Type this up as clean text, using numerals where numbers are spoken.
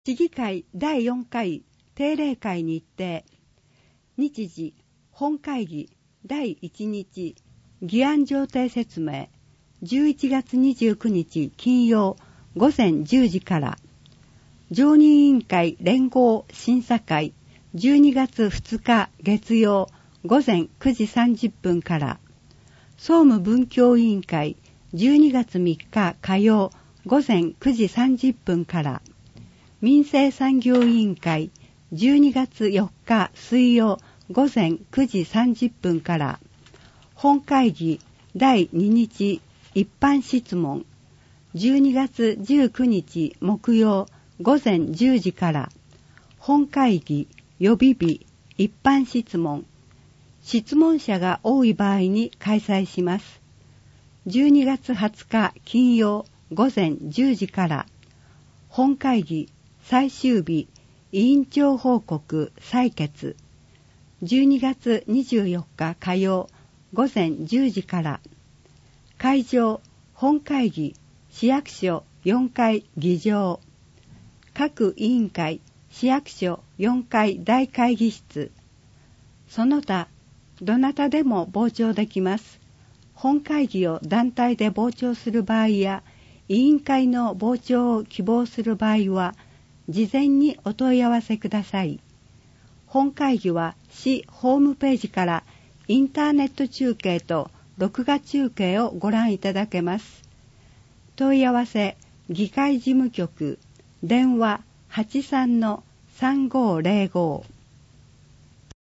市議会第4回定例会日程。日時、本会議第1日、議案上程説明。11月29日金曜午前10時から。常任委員会連合審査会12月2日月曜午前9時30分から。総務文教委員会12月3日火曜午前9時30分から。民生産業委員会12月4日水曜午前9時30分から。本会議第2日一般質問12月19日木曜午前10時から。本会議予備日一般質問。質問者が多い場合に開催します。12月20日金曜午前10時から。本会議最終日委員長報告採決。12月24日火曜午前10時から。会場本会議市役所4階議場。各委員会市役所4階大会議室。その他どなたでも傍聴できます。本会議を団体で傍聴する場合や委員会の傍聴を希望する場合は事前にお問い合わせください。本会議は市ホームページからインターネット中継と録画中継をご覧いただけます。問い合わせ議会事務局電話 83-3505